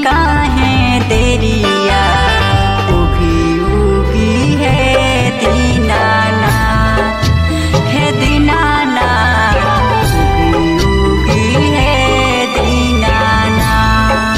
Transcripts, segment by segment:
काहे देरिया उगी उगी है दीनानाथ हे दीनानाथ उगी उगी है दीनानाथ।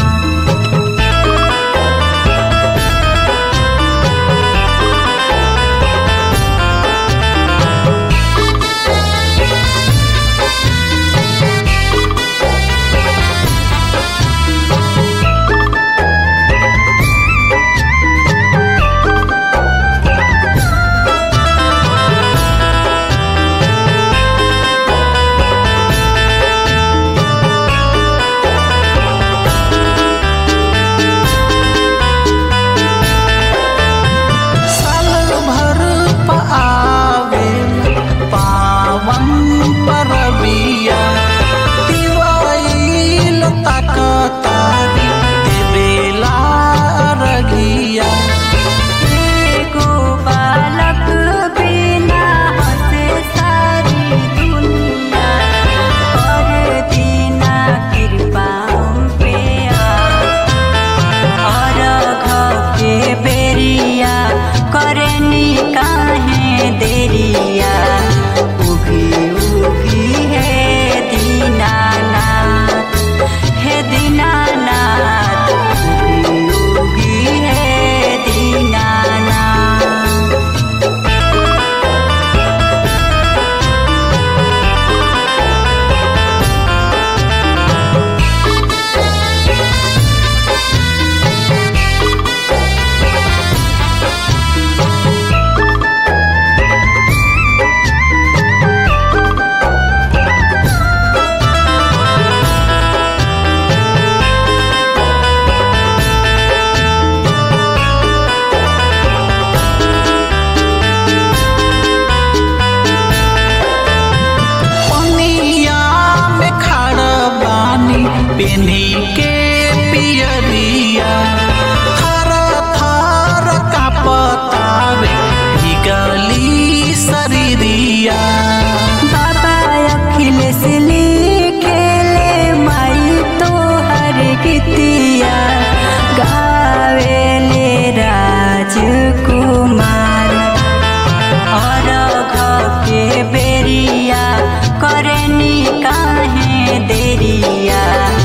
काहे देरिया उगी उगी है दीनानाथ हे दीनानाथ उगी उगी है दीनानाथ। पेन्ही के पियरिया थर थर कांपतावे भीगली शरीरिया। बाबा अखिलेश लिखेले माई तोहर गीतिया गावेले राजकुमार और के बेरिया करनी काहे देरिया